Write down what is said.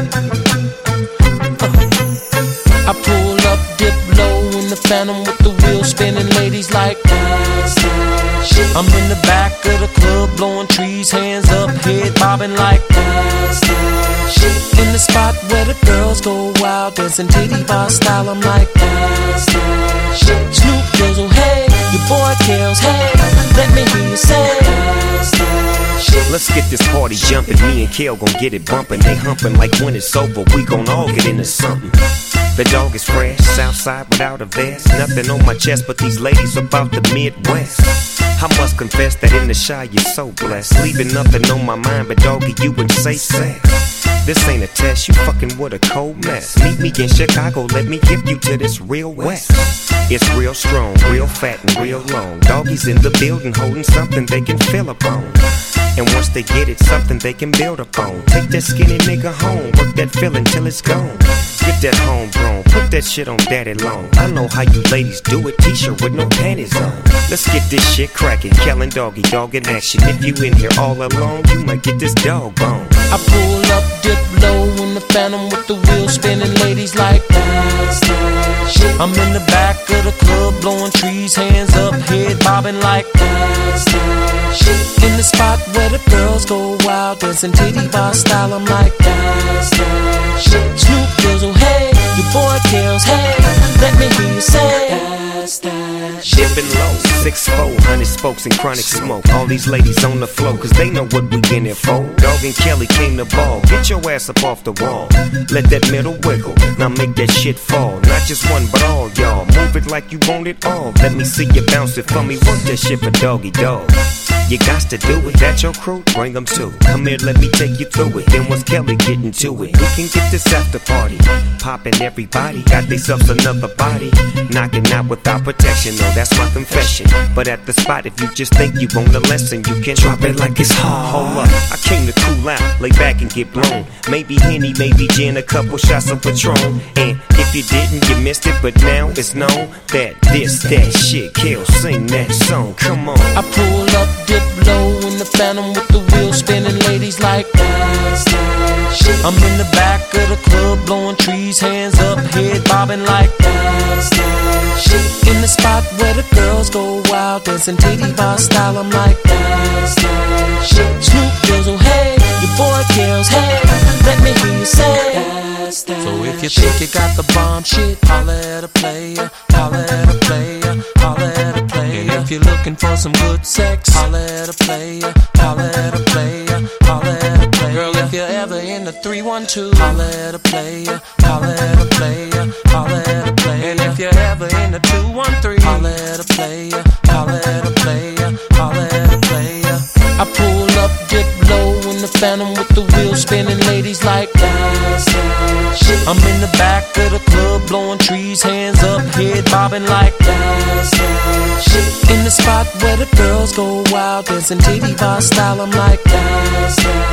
I pull up, dip low in the Phantom with the wheels spinning, ladies like that's that shit. I'm in the back of the club blowing trees, hands up, head bobbing like that's that shit. In the spot where the girls go wild, dancing titty bar style, I'm like that's that shit. Snoop Dizzle, hey, your boy Kills, hey, let me hear you say that's that shit. Let's get this party jumping, me and Kale gon' get it bumping. They humping like when it's over, we gon' all get into something. The dog is fresh, Southside without a vest. Nothing on my chest but these ladies about the Midwest. I must confess that in the shy you're so blessed. Leaving nothing on my mind but doggy, you would say sex. This ain't a test, you fucking with a cold mess. Meet me in Chicago, let me give you to this real west. It's real strong, real fat and real long. Doggies in the building holding something they can feel upon. And once they get it, something they can build upon. Take that skinny nigga home, work that feeling till it's gone. Get that homegrown, put that shit on daddy long. I know how you ladies do it, t-shirt with no panties on. Let's get this shit crackin', Kellen Doggy, dog in action. If you in here all alone, you might get this dog bone. I pull up, dip low in the Phantom with the wheels spinning, ladies like that's that shit. I'm in the back of the club blowing trees, hands up, head bobbing like that's that shit. In the spot where the girls go wild, dancing titty bar style, I'm like that's that shit. Snoop Dizzle, hey, your boy Kills, hey, let me hear you say that's that shit. Dipping low, 6'4", 100 spokes and chronic smoke. All these ladies on the floor, cause they know what we in it for. Dog and Kelly came to ball, get your ass up off the wall. Let that middle wiggle, now make that shit fall. Not just one, but all y'all, move it like you want it all. Let me see you bounce it for me, work that shit for doggy dog. You got to do it, that your crew, bring them too. Come here, let me take you through it. Then once Kelly getting to it, we can get this after party. Poppin' everybody, got themselves another body. Knocking out without protection, no, that's my confession. But at the spot, if you just think you want a lesson, you can drop it like it's hard. Hold up, I came to cool out, lay back and get blown. Maybe Henny, maybe gin, a couple shots of Patron. And if you didn't, you missed it, but now it's known that this, that shit kills. Sing that song, come on. I pull up, dip low in the Phantom with the wheels spinning, ladies like that's that shit. I'm in the back of the club blowing trees, hands up, head bobbing like that's that shit. In the spot where the girls go wild, dancing titty bar style, I'm like that's that shit. Snoop Dizzle, hey, your boy Kills, hey, let me hear you say that's that. So if you think you got the bomb shit, holla at a player, holla at a player, holla at a player. And if you're looking for some good sex, holla at a player, holla at a player, holla at a player. Girl, if you're ever in the 312, holla at a player, holla at a player, holla at a player. And if you're ever in the 213, holla at a player, holla at a player, holla at a player. I pull up, dip low in the Phantom with the wheels spinning, ladies like that's that shit. I'm in the back of the club blowing trees, hands up, head bobbing like that's that shit. In the spot where the girls go wild, dancing titty bar style, I'm like that's that